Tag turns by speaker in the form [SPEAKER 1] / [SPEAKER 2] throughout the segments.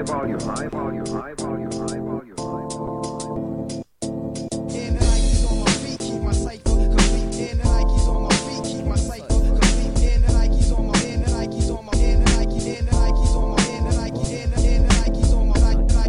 [SPEAKER 1] volume, high volume, high volume, high volume, high volume.
[SPEAKER 2] And the Nikes on my feet keep my cycle complete. And the Nikes on my feet keep my cycle complete. And the Nikes on my, and the Nikes on my, and the Nikes, and the Nikes on my, and the Nikes, and the Nikes on my,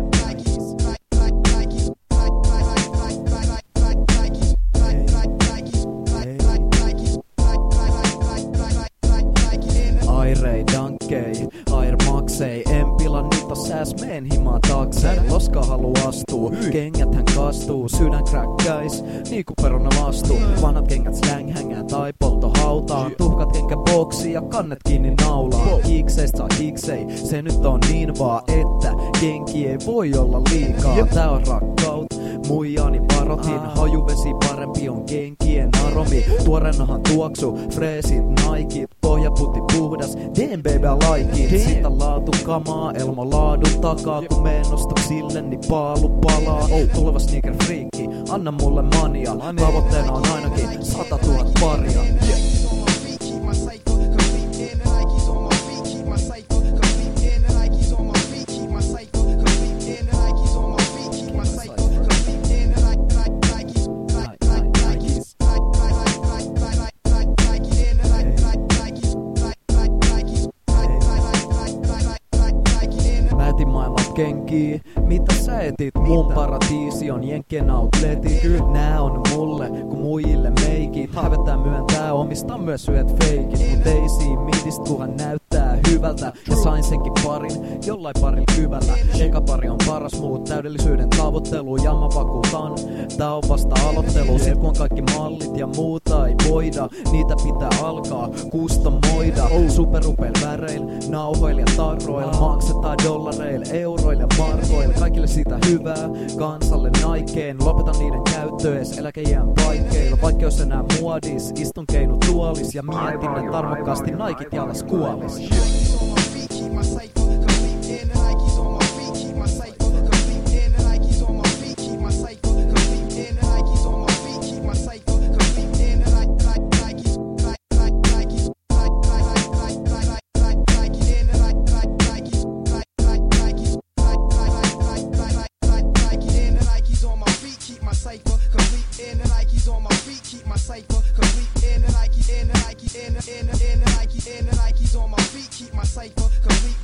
[SPEAKER 3] Airei, dankkei, Air Maxei, en pila niitä sääs, meen himaan taksei. Loska halu astuu, kengäthän kastuu, sydän kräkkäis, niinku peruna lastuu. Vanhat kengät slang hängää tai polto hautaan, tuhkat kenkä boksi ja kannet kiinni naulaan. Kikseistä saa kiksei, se nyt on niin vaan, että kenki ei voi olla liikaa. Tää on rakkaut, muijani varotin, hajuvesi parempi on kenkien aromi. Tuorenahan tuoksu, freesit, naikit, pohjaputti puhdas, damn baby I like it. Sitä laatukamaa, Elmo laadun takaa, kun meen ostoksille, niin paalu palaa. Tuleva sneaker friikki, anna mulle mania, tavoitteena on ainakin 100 000 paria. Kenkii, mitä sä etit? Mun paratiisi on Jenkkien outletit. Nää on mulle, kun muijille meikit. Hävetää myöntää, omista myös syöt feikit. Mut ei siinä midist, kunhan näyttää hyvältä. Ja sain senkin parin, jollain parilla kyvällä. Eka pari on paras muut, täydellisyyden tavoittelu. Ja mä vakuutan, tää on vasta aloittelu. Sit kun on kaikki mallit ja muuta ei voida, niitä pitää alkaa kustomoida. Superupeil väreil, nauhoil ja tarroil. Maksetaan dollareil, euroil ja markoil. Kaikille siitä hyvää, kansalle Nikeen. Lopetan niiden käyttö ees eläkeiän paikkeilla. Vaikka jos enää muodis, istun keinu tuolis. Ja mietin ne tarmokkaasti, Nikit jalas kuolis. Cypher complete, and the Nikes on my feet keep my cypher complete, and the Nikes, and the Nikes, and the Nikes on my feet keep my cypher complete.